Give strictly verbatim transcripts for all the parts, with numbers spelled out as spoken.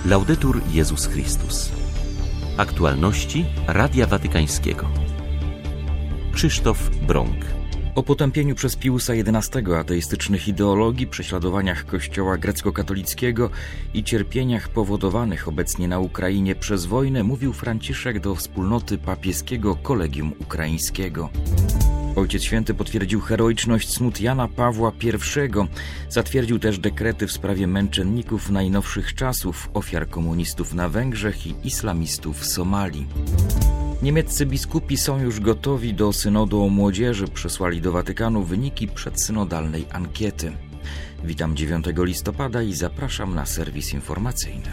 Laudetur Jezus Chrystus. Aktualności Radia Watykańskiego. Krzysztof Brąk. O potępieniu przez Piusa jedenastego ateistycznych ideologii, prześladowaniach Kościoła grecko-katolickiego i cierpieniach powodowanych obecnie na Ukrainie przez wojnę mówił Franciszek do wspólnoty papieskiego Kolegium Ukraińskiego. Ojciec Święty potwierdził heroiczność cnót Jana Pawła pierwszego. Zatwierdził też dekrety w sprawie męczenników najnowszych czasów, ofiar komunistów na Węgrzech i islamistów w Somalii. Niemieccy biskupi są już gotowi do synodu o młodzieży. Przesłali do Watykanu wyniki przedsynodalnej ankiety. Witam dziewiątego listopada i zapraszam na serwis informacyjny.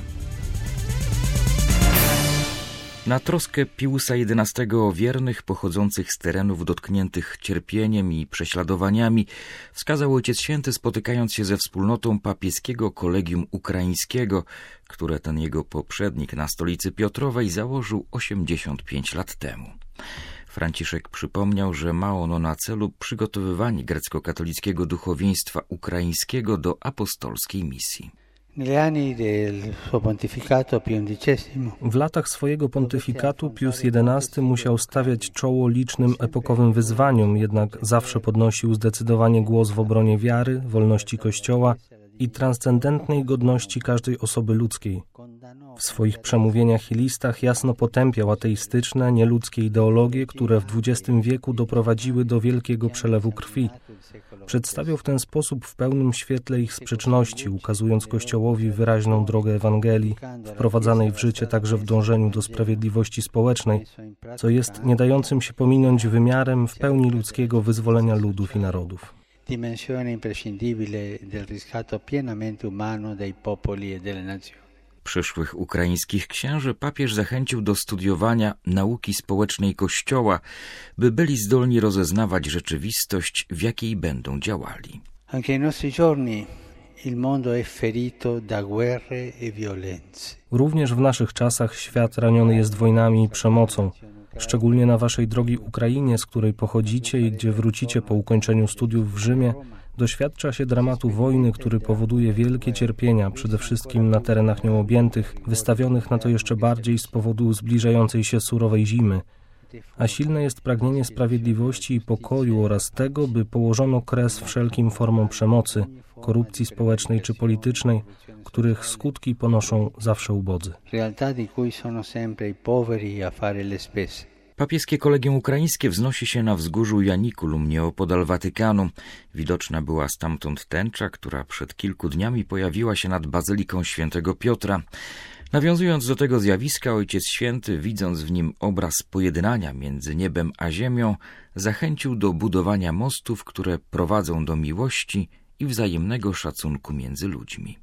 Na troskę Piusa jedenastego o wiernych pochodzących z terenów dotkniętych cierpieniem i prześladowaniami wskazał Ojciec Święty, spotykając się ze wspólnotą papieskiego Kolegium Ukraińskiego, które ten jego poprzednik na stolicy Piotrowej założył osiemdziesiąt pięć lat temu. Franciszek przypomniał, że ma ono na celu przygotowywanie grecko-katolickiego duchowieństwa ukraińskiego do apostolskiej misji. W latach swojego pontyfikatu Pius jedenasty musiał stawiać czoło licznym epokowym wyzwaniom, jednak zawsze podnosił zdecydowanie głos w obronie wiary, wolności Kościoła i transcendentnej godności każdej osoby ludzkiej. W swoich przemówieniach i listach jasno potępiał ateistyczne, nieludzkie ideologie, które w dwudziestym wieku doprowadziły do wielkiego przelewu krwi. Przedstawiał w ten sposób w pełnym świetle ich sprzeczności, ukazując Kościołowi wyraźną drogę Ewangelii, wprowadzanej w życie także w dążeniu do sprawiedliwości społecznej, co jest nie dającym się pominąć wymiarem w pełni ludzkiego wyzwolenia ludów i narodów. Dimensione imprescindibile del riscatto pienamente umano dei popoli e delle nazioni. Przyszłych ukraińskich księży papież zachęcił do studiowania nauki społecznej Kościoła, by byli zdolni rozeznawać rzeczywistość, w jakiej będą działali. Anche ai nostri giorni il mondo è ferito da guerre e violenze. Również w naszych czasach świat raniony jest wojnami i przemocą. Szczególnie na waszej drogi Ukrainie, z której pochodzicie i gdzie wrócicie po ukończeniu studiów w Rzymie, doświadcza się dramatu wojny, który powoduje wielkie cierpienia, przede wszystkim na terenach nią objętych, wystawionych na to jeszcze bardziej z powodu zbliżającej się surowej zimy. A silne jest pragnienie sprawiedliwości i pokoju oraz tego, by położono kres wszelkim formom przemocy, korupcji społecznej czy politycznej, których skutki ponoszą zawsze ubodzy. Papieskie Kolegium Ukraińskie wznosi się na wzgórzu Janiculum nieopodal Watykanu. Widoczna była stamtąd tęcza, która przed kilku dniami pojawiła się nad Bazyliką Świętego Piotra. Nawiązując do tego zjawiska, Ojciec Święty, widząc w nim obraz pojednania między niebem a ziemią, zachęcił do budowania mostów, które prowadzą do miłości i wzajemnego szacunku między ludźmi.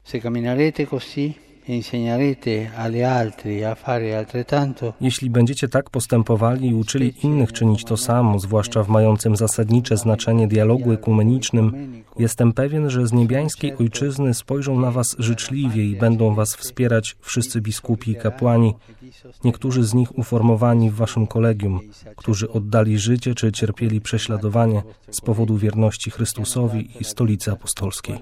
Jeśli będziecie tak postępowali i uczyli innych czynić to samo, zwłaszcza w mającym zasadnicze znaczenie dialogu ekumenicznym, jestem pewien, że z niebiańskiej Ojczyzny spojrzą na was życzliwie i będą was wspierać wszyscy biskupi i kapłani, niektórzy z nich uformowani w waszym kolegium, którzy oddali życie czy cierpieli prześladowanie z powodu wierności Chrystusowi i Stolicy Apostolskiej.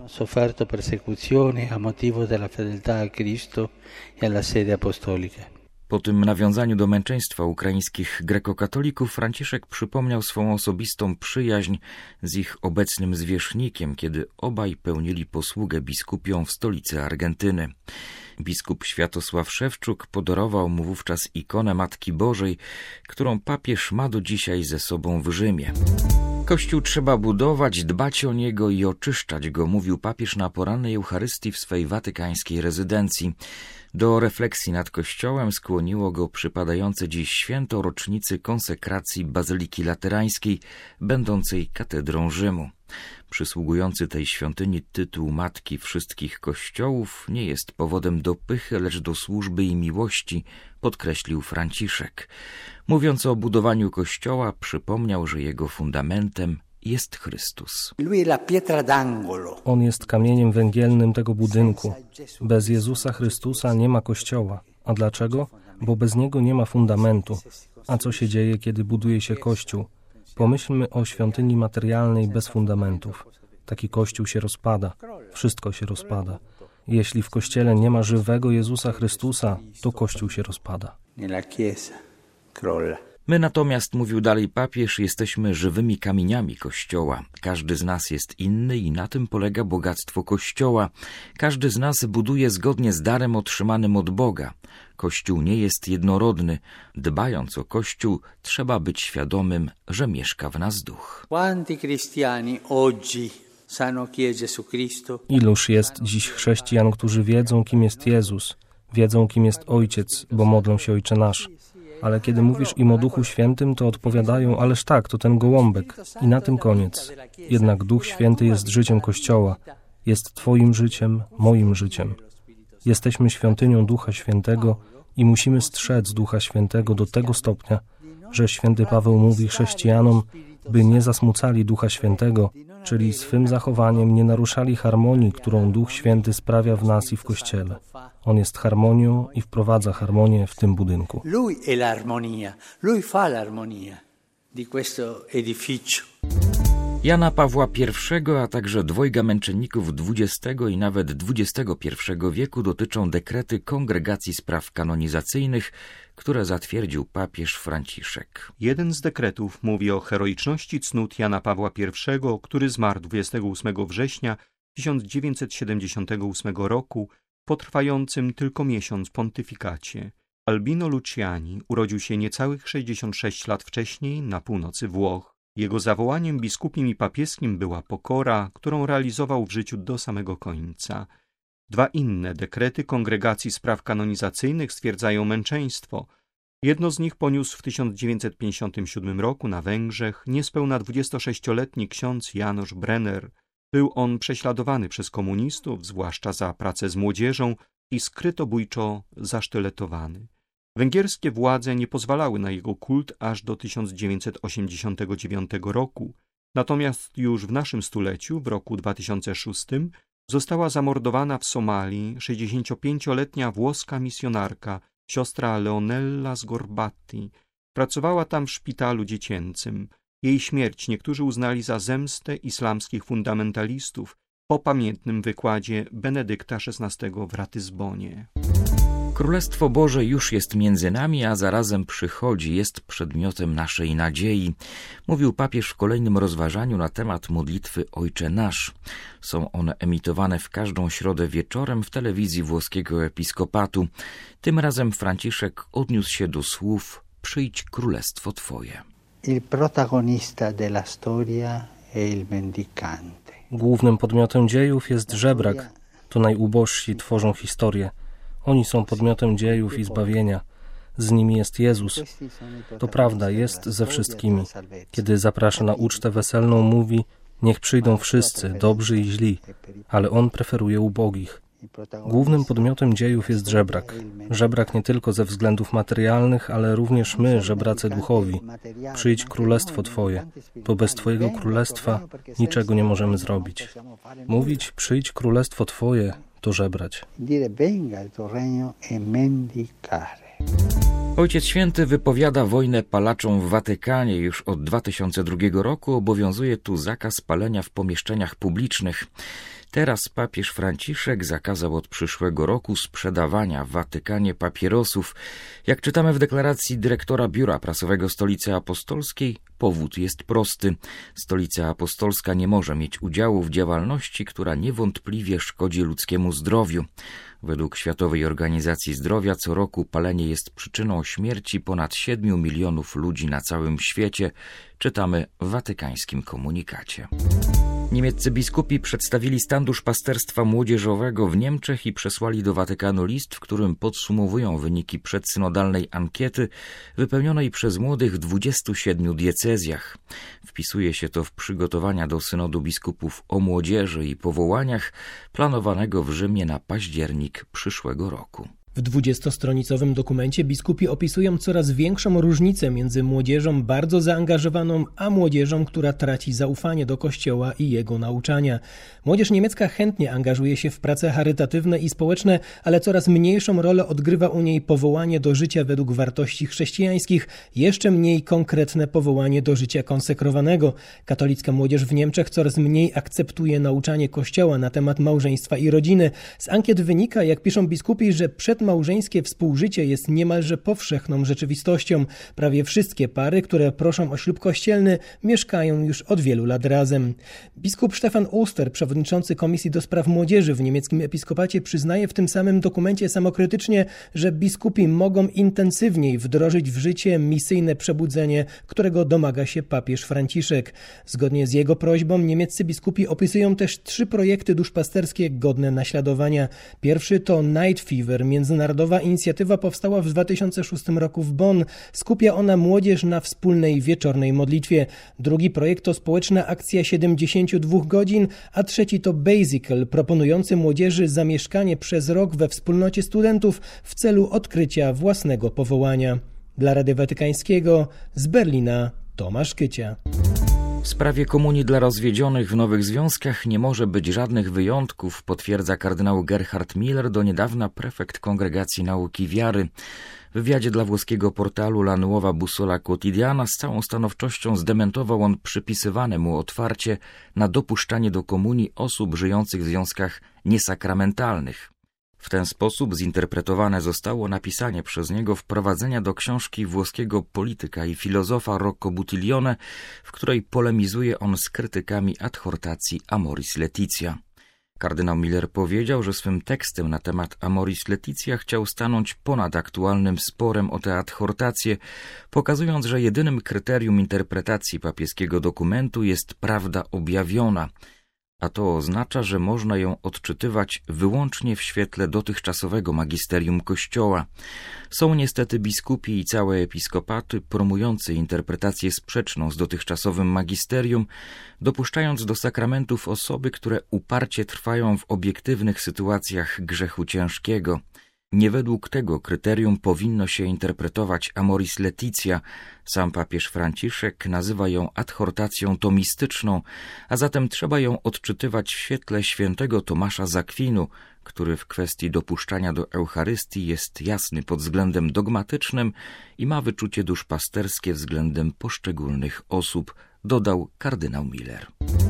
Po tym nawiązaniu do męczeństwa ukraińskich grekokatolików Franciszek przypomniał swą osobistą przyjaźń z ich obecnym zwierzchnikiem, kiedy obaj pełnili posługę biskupią w stolicy Argentyny. Biskup Światosław Szewczuk podarował mu wówczas ikonę Matki Bożej, którą papież ma do dzisiaj ze sobą w Rzymie. Kościół trzeba budować, dbać o niego i oczyszczać go, mówił papież na porannej Eucharystii w swej watykańskiej rezydencji. Do refleksji nad Kościołem skłoniło go przypadające dziś święto rocznicy konsekracji Bazyliki Laterańskiej, będącej katedrą Rzymu. Przysługujący tej świątyni tytuł Matki Wszystkich Kościołów nie jest powodem do pychy, lecz do służby i miłości, podkreślił Franciszek. Mówiąc o budowaniu Kościoła, przypomniał, że jego fundamentem jest Chrystus. On jest kamieniem węgielnym tego budynku. Bez Jezusa Chrystusa nie ma Kościoła. A dlaczego? Bo bez Niego nie ma fundamentu. A co się dzieje, kiedy buduje się Kościół? Pomyślmy o świątyni materialnej bez fundamentów. Taki Kościół się rozpada. Wszystko się rozpada. Jeśli w Kościele nie ma żywego Jezusa Chrystusa, to Kościół się rozpada. Nella Chiesa crolla. My natomiast, mówił dalej papież, jesteśmy żywymi kamieniami Kościoła. Każdy z nas jest inny i na tym polega bogactwo Kościoła. Każdy z nas buduje zgodnie z darem otrzymanym od Boga. Kościół nie jest jednorodny. Dbając o Kościół, trzeba być świadomym, że mieszka w nas Duch. Quanti cristiani oggi sanno chi è Gesù Cristo? Iluż jest dziś chrześcijan, którzy wiedzą, kim jest Jezus, wiedzą, kim jest Ojciec, bo modlą się Ojcze Nasz. Ale kiedy mówisz im o Duchu Świętym, to odpowiadają, ależ tak, to ten gołąbek. I na tym koniec. Jednak Duch Święty jest życiem Kościoła. Jest Twoim życiem, moim życiem. Jesteśmy świątynią Ducha Świętego i musimy strzec Ducha Świętego do tego stopnia, że święty Paweł mówi chrześcijanom, by nie zasmucali Ducha Świętego, czyli swym zachowaniem nie naruszali harmonii, którą Duch Święty sprawia w nas i w Kościele. On jest harmonią i wprowadza harmonię w tym budynku. Lui è l'armonia, lui fa l'armonia di questo edificio. Jana Pawła pierwszego, a także dwojga męczenników dwudziestego i nawet dwudziestego pierwszego wieku dotyczą dekrety Kongregacji Spraw Kanonizacyjnych, które zatwierdził papież Franciszek. Jeden z dekretów mówi o heroiczności cnót Jana Pawła pierwszego, który zmarł dwudziestego ósmego września tysiąc dziewięćset siedemdziesiątego ósmego roku po trwającym tylko miesiąc pontyfikacie. Albino Luciani urodził się niecałych sześćdziesiąt sześć lat wcześniej na północy Włoch. Jego zawołaniem biskupim i papieskim była pokora, którą realizował w życiu do samego końca. Dwa inne dekrety Kongregacji Spraw Kanonizacyjnych stwierdzają męczeństwo. Jedno z nich poniósł w tysiąc dziewięćset pięćdziesiątym siódmym roku na Węgrzech niespełna dwudziestosześcioletni ksiądz Janusz Brenner. Był on prześladowany przez komunistów, zwłaszcza za pracę z młodzieżą i skrytobójczo zasztyletowany. Węgierskie władze nie pozwalały na jego kult aż do tysiąc dziewięćset osiemdziesiątego dziewiątego roku, natomiast już w naszym stuleciu, w roku dwa tysiące szóstym, została zamordowana w Somalii sześćdziesięciopięcioletnia włoska misjonarka, siostra Leonella Sgorbatti. Pracowała tam w szpitalu dziecięcym. Jej śmierć niektórzy uznali za zemstę islamskich fundamentalistów po pamiętnym wykładzie Benedykta szesnastego w Ratyzbonie. Królestwo Boże już jest między nami, a zarazem przychodzi, jest przedmiotem naszej nadziei, mówił papież w kolejnym rozważaniu na temat modlitwy Ojcze Nasz. Są one emitowane w każdą środę wieczorem w telewizji włoskiego episkopatu. Tym razem Franciszek odniósł się do słów: przyjdź królestwo Twoje. Il protagonista della storia è il mendicante. Głównym podmiotem dziejów jest żebrak. To najubożsi tworzą historię. Oni są podmiotem dziejów i zbawienia. Z nimi jest Jezus. To prawda, jest ze wszystkimi. Kiedy zaprasza na ucztę weselną, mówi: niech przyjdą wszyscy, dobrzy i źli, ale On preferuje ubogich. Głównym podmiotem dziejów jest żebrak. Żebrak nie tylko ze względów materialnych, ale również my, żebracy duchowi. Przyjdź królestwo Twoje, bo bez Twojego królestwa niczego nie możemy zrobić. Mówić przyjdź królestwo Twoje to żebrać. Ojciec Święty wypowiada wojnę palaczom w Watykanie. Już od dwa tysiące drugiego roku obowiązuje tu zakaz palenia w pomieszczeniach publicznych. Teraz papież Franciszek zakazał od przyszłego roku sprzedawania w Watykanie papierosów. Jak czytamy w deklaracji dyrektora Biura Prasowego Stolicy Apostolskiej, powód jest prosty. Stolica Apostolska nie może mieć udziału w działalności, która niewątpliwie szkodzi ludzkiemu zdrowiu. Według Światowej Organizacji Zdrowia co roku palenie jest przyczyną śmierci ponad siedmiu milionów ludzi na całym świecie, czytamy w watykańskim komunikacie. Niemieccy biskupi przedstawili stan duszpasterstwa młodzieżowego w Niemczech i przesłali do Watykanu list, w którym podsumowują wyniki przedsynodalnej ankiety wypełnionej przez młodych w dwudziestu siedmiu diecezjach. Wpisuje się to w przygotowania do synodu biskupów o młodzieży i powołaniach planowanego w Rzymie na październik przyszłego roku. W dwudziestostronicowym dokumencie biskupi opisują coraz większą różnicę między młodzieżą bardzo zaangażowaną, a młodzieżą, która traci zaufanie do Kościoła i jego nauczania. Młodzież niemiecka chętnie angażuje się w prace charytatywne i społeczne, ale coraz mniejszą rolę odgrywa u niej powołanie do życia według wartości chrześcijańskich, jeszcze mniej konkretne powołanie do życia konsekrowanego. Katolicka młodzież w Niemczech coraz mniej akceptuje nauczanie Kościoła na temat małżeństwa i rodziny. Z ankiet wynika, jak piszą biskupi, że przedmałżeńskie współżycie jest niemalże powszechną rzeczywistością. Prawie wszystkie pary, które proszą o ślub kościelny, mieszkają już od wielu lat razem. Biskup Stefan Oster, przewodniczący Komisji do Spraw Młodzieży w niemieckim episkopacie, przyznaje w tym samym dokumencie samokrytycznie, że biskupi mogą intensywniej wdrożyć w życie misyjne przebudzenie, którego domaga się papież Franciszek. Zgodnie z jego prośbą niemieccy biskupi opisują też trzy projekty duszpasterskie godne naśladowania. Pierwszy to Night Fever, międzynarodowa inicjatywa powstała w dwa tysiące szóstym roku w Bonn. Skupia ona młodzież na wspólnej wieczornej modlitwie. Drugi projekt to społeczna akcja siedemdziesiąt dwa godzin, a trzeci to Basical, proponujący młodzieży zamieszkanie przez rok we wspólnocie studentów w celu odkrycia własnego powołania. Dla Radia Watykańskiego z Berlina Tomasz Kycia. W sprawie komunii dla rozwiedzionych w nowych związkach nie może być żadnych wyjątków, potwierdza kardynał Gerhard Miller, do niedawna prefekt Kongregacji Nauki Wiary. W wywiadzie dla włoskiego portalu La Nuova Bussola Quotidiana z całą stanowczością zdementował on przypisywane mu otwarcie na dopuszczanie do komunii osób żyjących w związkach niesakramentalnych. W ten sposób zinterpretowane zostało napisanie przez niego wprowadzenia do książki włoskiego polityka i filozofa Rocco Buttiglione, w której polemizuje on z krytykami adhortacji Amoris Laetitia. Kardynał Miller powiedział, że swym tekstem na temat Amoris Laetitia chciał stanąć ponad aktualnym sporem o tę adhortację, pokazując, że jedynym kryterium interpretacji papieskiego dokumentu jest prawda objawiona, a to oznacza, że można ją odczytywać wyłącznie w świetle dotychczasowego magisterium Kościoła. Są niestety biskupi i całe episkopaty promujący interpretację sprzeczną z dotychczasowym magisterium, dopuszczając do sakramentów osoby, które uparcie trwają w obiektywnych sytuacjach grzechu ciężkiego. Nie według tego kryterium powinno się interpretować Amoris Laetitia. Sam papież Franciszek nazywa ją adhortacją tomistyczną, a zatem trzeba ją odczytywać w świetle świętego Tomasza z Akwinu, który w kwestii dopuszczania do Eucharystii jest jasny pod względem dogmatycznym i ma wyczucie duszpasterskie względem poszczególnych osób, dodał kardynał Miller.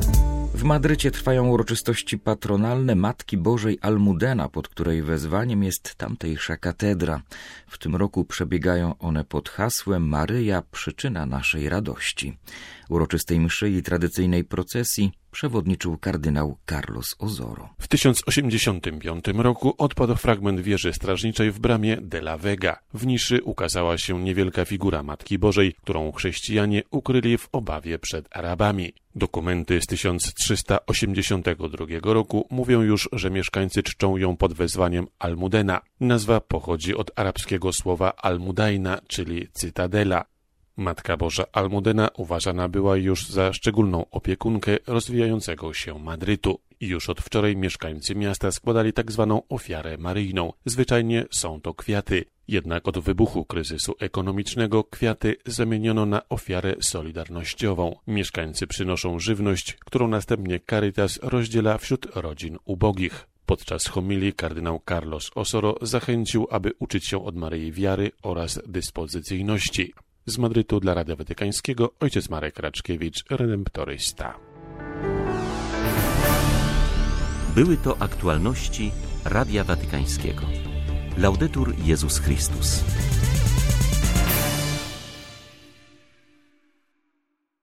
W Madrycie trwają uroczystości patronalne Matki Bożej Almudena, pod której wezwaniem jest tamtejsza katedra. W tym roku przebiegają one pod hasłem Maryja, przyczyna naszej radości. Uroczystej mszy i tradycyjnej procesji przewodniczył kardynał Carlos Osoro. W tysiąc osiemdziesiątym piątym roku odpadł fragment wieży strażniczej w bramie de la Vega. W niszy ukazała się niewielka figura Matki Bożej, którą chrześcijanie ukryli w obawie przed Arabami. Dokumenty z tysiąc trzysta osiemdziesiątego drugiego roku mówią już, że mieszkańcy czczą ją pod wezwaniem Almudena. Nazwa pochodzi od arabskiego słowa Almudaina, czyli cytadela. Matka Boża Almudena uważana była już za szczególną opiekunkę rozwijającego się Madrytu. Już od wczoraj mieszkańcy miasta składali tak zwaną ofiarę maryjną. Zwyczajnie są to kwiaty. Jednak od wybuchu kryzysu ekonomicznego kwiaty zamieniono na ofiarę solidarnościową. Mieszkańcy przynoszą żywność, którą następnie Caritas rozdziela wśród rodzin ubogich. Podczas homilii kardynał Carlos Osoro zachęcił, aby uczyć się od Maryi wiary oraz dyspozycyjności. Z Madrytu dla Radia Watykańskiego ojciec Marek Raczkiewicz, redemptorysta. Były to aktualności Radia Watykańskiego. Laudetur Jezus Chrystus.